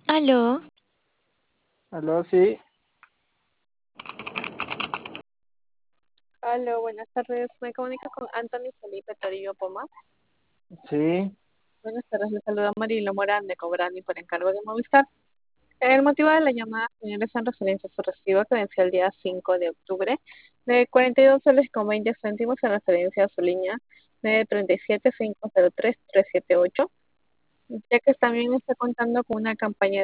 Aló, Aló, sí, Hola, buenas tardes. Me comunico con Anthony Felipe Torillo Pomar. sí, Buenas tardes, le saluda Marilo Morán de Cobrani por encargo de Movistar. El motivo de la llamada, señores, en referencia a su recibo que venció el día 5 de octubre de 42 soles con 20 céntimos en referencia a su línea de 37503378, ya que también está contando con una campaña